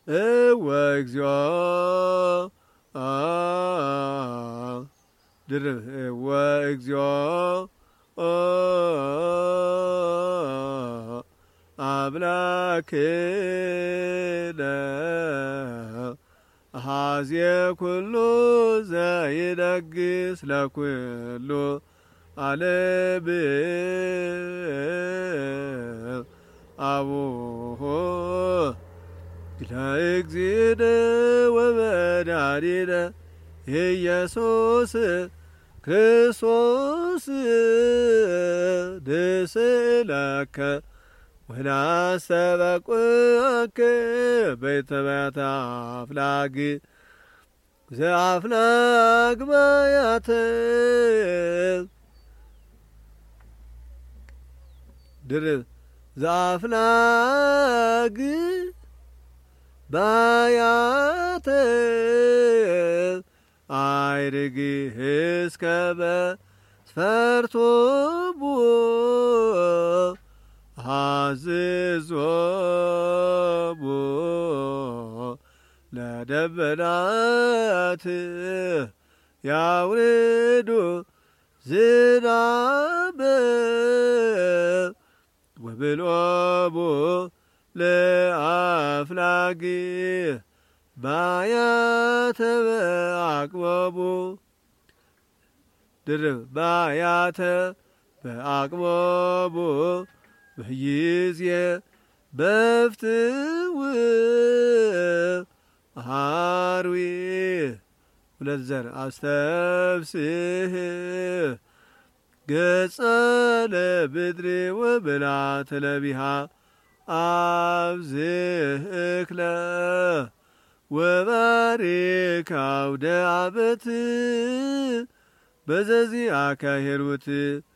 ወእግዚኦ ድርብ ወእግዚኦ አምላክነ አኀዜ ኩሉ ዘይነግስ ለኩሉ ዓለም አቡሁ ለእግዚእነ ወመድኃኒነ ኢየሱስ ክርስቶስ ንስእለከ ወናስተበቁዐከ በእንተ ማያተ አፍላግ ዘአፍላግ ማያተ ድርብ ዘአፍላግ ማያተ አይርግ እስከ መስፈርቶሙ አዝዞሙ ለደመናት ያውርዱ ዝናበ ወብልዖሙ ለአፍላግ ማያተ በአቅሞሙ ድርብ ማያተ በአቅሞሙ በይዜ በፍትው አርዊ ሁለት ዘር አስተብስህ ገጸ ለምድር ወምልዓተ ለቢሃ አብዝእክለ ወባሪክ አውደ ዓመት በዘዚአከ ሄሩት